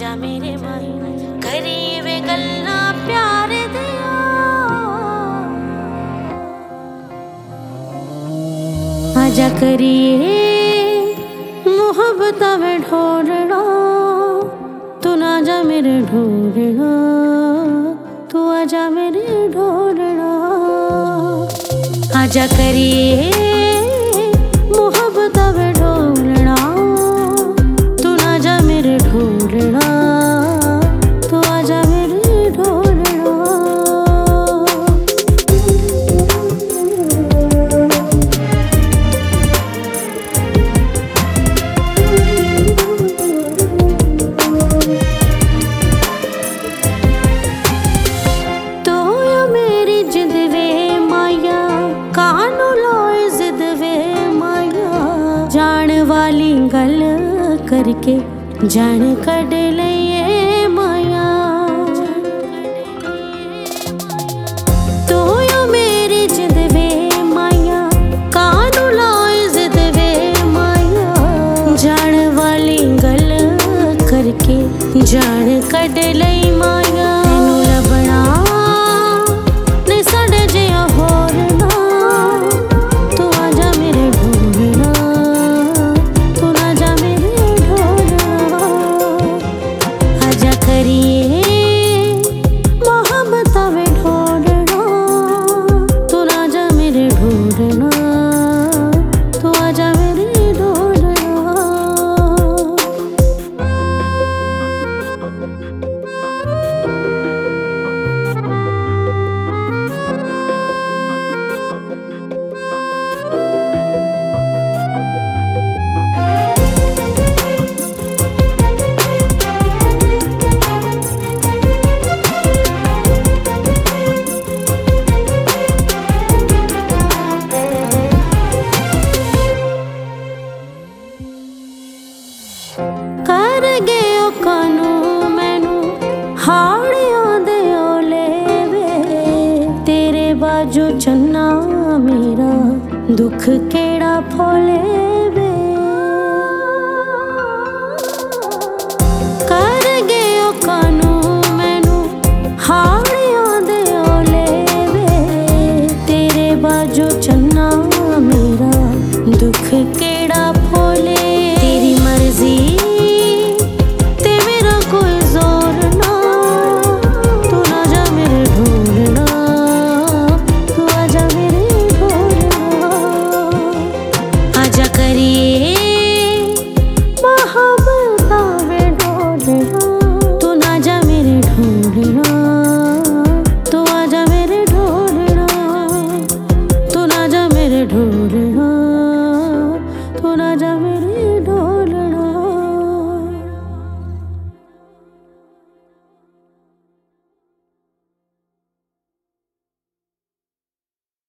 आजा मेरे माही करिए वे गल्ला प्यार दिया। आजा करिए मोहब्बत में ढोलना, तू ना जा मेरे ढोलना, तू आजा मेरे ढोलना। आजा करिए मोहब्बत में ढोलना, तू ना जा मेरे ढोलना, तू आजा मेरे ढोलना। तो या मेरी जिद वे माया, कानू लोए जिद वे माया, जान वाली गल करके जान कढ़ लिए माया। तो या मेरी जिद वे माया, कानू लोए जिद वे माया, जान वाली गल करके जान कढ़ लई माया। तेनू लभना नहीं साडे जिहा होर ना, तू आजा मेरे ढोलना, तू ना जा मेरे ढोलना। आजा करिए मोहब्बत में ढोलना, तू ना जा मेरे ढोलना, तू आजा मेरे ढोलना। कर गए ओ कानू मैनू हाड़ियों दे ओले वे, तेरे बाजू चन्ना मेरा दुख केड़ा फोले